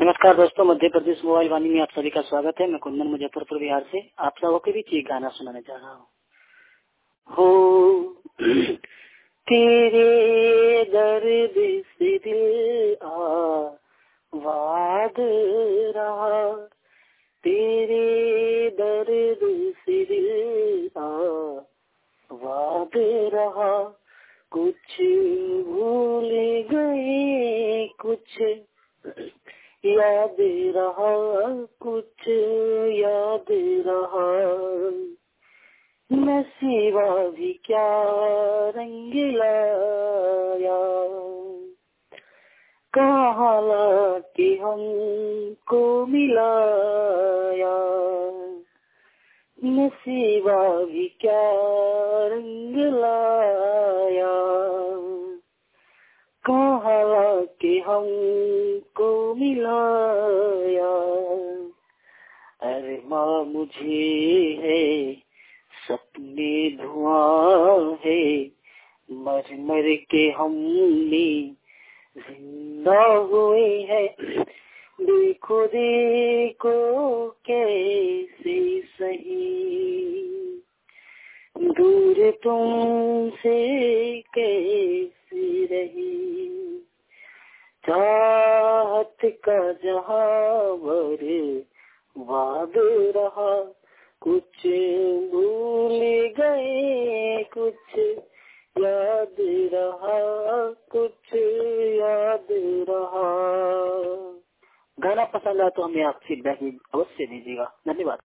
नमस्कार दोस्तों, मध्य प्रदेश मोबाइल वाणी में आप सभी का स्वागत है। मैं कुंदन मुजफ्फरपुर बिहार से आप सबों के बीच एक गाना सुनाने जा रहा हूँ। हो तेरे दर्द से दिल आबाद रहा, तेरे दर्द से दिल आबाद रहा। कुछ भूल गए, कुछ याद रहा, कुछ याद रहा। नसीबा भी क्या रंग लाया, कहाँ लाके हमको मिलाया। नसीबा भी क्या रंग लाया, कहाँ लाके हमको मिलाया। अरमां मुझे है, सपने धुआं है, मर मर के हमने जिंदा हुए हैं। देखो देखो कैसे सही, दूर तुमसे कैसी रही। चाहत का जहां बर्बाद रहा, कुछ भूल गए, कुछ याद रहा, कुछ याद रहा। गाना पसंद आया तो हमें आप फीडबैक अवश्य दीजिएगा। धन्यवाद।